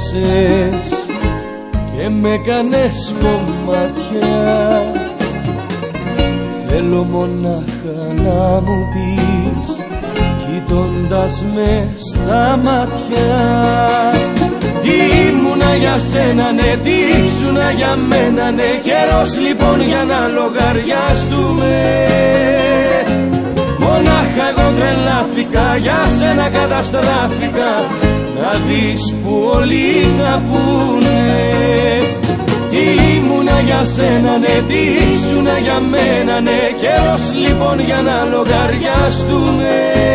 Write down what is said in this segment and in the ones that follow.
πέρασες και με κάνες κομμάτια. Θέλω μονάχα να μου πεις, κοιτώντας με στα μάτια, τι ήμουνα για σένα, ναι, τι ήσουνα για μένα, ναι. Καιρός λοιπόν για να λογαριαστούμε. Μονάχα εγώ τρελάθηκα, για σένα καταστράφηκα, να δεις που όλοι θα πούνε. Τι ήμουνα για σένα, ναι, τι ήσουνα για μένα, ναι. Καιρός λοιπόν για να λογαριαστούμε.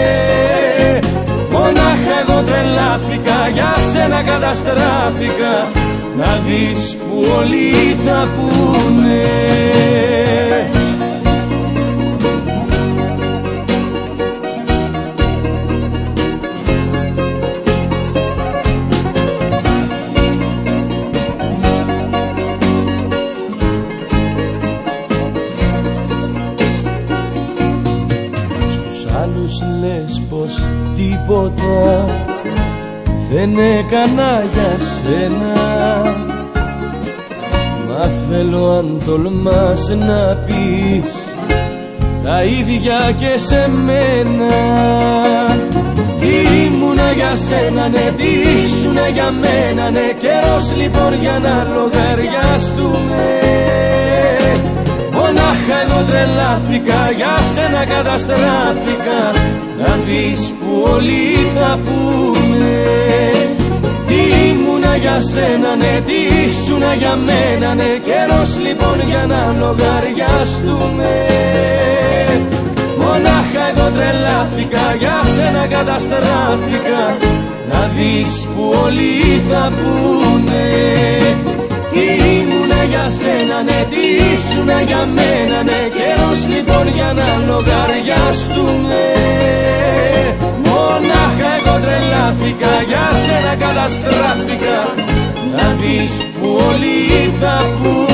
Μονάχα εγώ τρελάθηκα, για σένα καταστράφηκα, να δεις που όλοι θα πούνε. Άλλους λες πως τίποτα δεν έκανα για σένα, μα θέλω αν τολμάς να πεις τα ίδια και σε μένα. Τι ήμουνα για σένα, ναι, τι ήσουνα για μένα, ναι. Καιρός λοιπόν για να λογαριαστούμε. Μονάχα εγώ τρελάθηκα, για σένα καταστράφηκα, να δεις που όλοι θα πούνε. Τι ήμουνα για σένα, ναι, τι ήσουνα για μένα, ναι. Καιρός λοιπόν για να λογαριαστούμε. Μονάχα εγώ τρελάθηκα, για σένα καταστράφηκα, να δεις που όλοι θα πούνε. Τι ήμουνα για σένα, ναι, τι ήσουνα για μένα, ναι. Καιρός λοιπόν για να λογαριαστούμε. Μονάχα εγώ τρελάθηκα, για σένα καταστράφηκα, να δεις που όλοι θα πούνε.